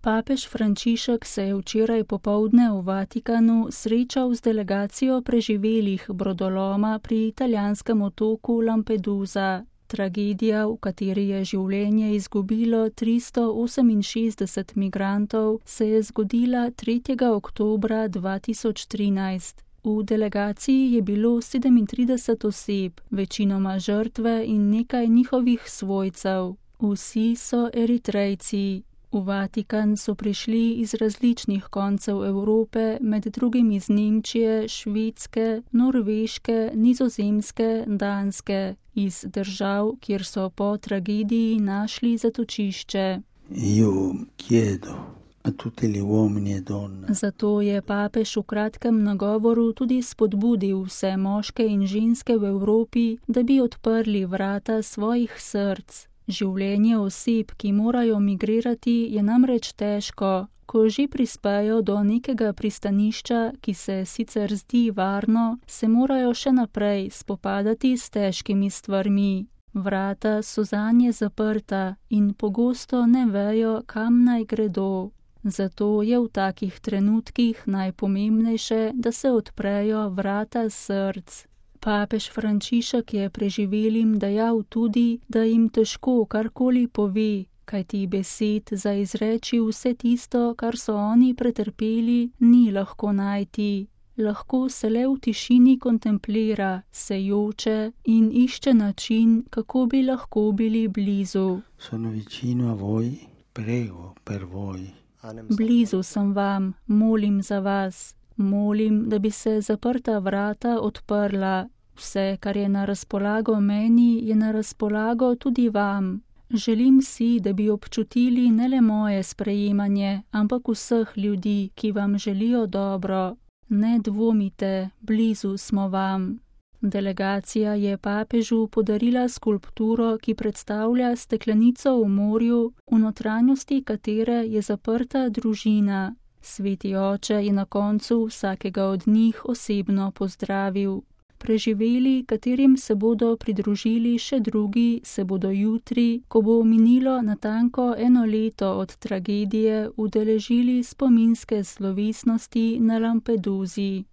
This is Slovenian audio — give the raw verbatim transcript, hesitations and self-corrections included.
Papež Frančišek se je včeraj popoldne v Vatikanu srečal z delegacijo preživelih brodoloma pri italijanskem otoku Lampedusa. Tragedija, v kateri je življenje izgubilo tristo oseminšestdeset migrantov, se je zgodila tretjega oktobra dva tisoč trinajst. V delegaciji je bilo sedemintrideset oseb, večinoma žrtve in nekaj njihovih svojcev. Vsi so Eritrejci. V Vatikan so prišli iz različnih koncev Evrope, med drugim iz Nemčije, Švedske, Norveške, Nizozemske, Danske, iz držav, kjer so po tragediji našli zatočišče. Io chiedo a tutti gli uomini e donne. Zato je papež v kratkem nagovoru tudi spodbudil vse moške in ženske v Evropi, da bi odprli vrata svojih src. Življenje oseb, ki morajo migrirati, je namreč težko. Ko že prispejo do nekega pristanišča, ki se sicer zdi varno, se morajo še naprej spopadati s težkimi stvarmi. Vrata so zanje zaprta in pogosto ne vejo, kam naj gredo. Zato je v takih trenutkih najpomembnejše, da se odprejo vrata src. Papež Frančišek je preživelim dejal tudi, da jim težko karkoli pove, kajti besed za izreči vse tisto, kar so oni pretrpeli, ni lahko najti. Lahko se le v tišini kontemplira, se joče in išče način, kako bi lahko bili blizu. Sono vicino a voi, prego per voi. Blizu sem vam, molim za vas. Molim, da bi se zaprta vrata odprla. Vse, kar je na razpolago meni, je na razpolago tudi vam. Želim si, da bi občutili ne le moje sprejemanje, ampak vseh ljudi, ki vam želijo dobro. Ne dvomite, blizu smo vam. Delegacija je papežu podarila skulpturo, ki predstavlja steklenico v morju, v notranjosti katere je zaprta družina. Sveti oče je na koncu vsakega od njih osebno pozdravil. Preživeli, katerim se bodo pridružili še drugi, se bodo jutri, ko bo minilo natanko eno leto od tragedije, udeležili spominske slovesnosti na Lampeduzi.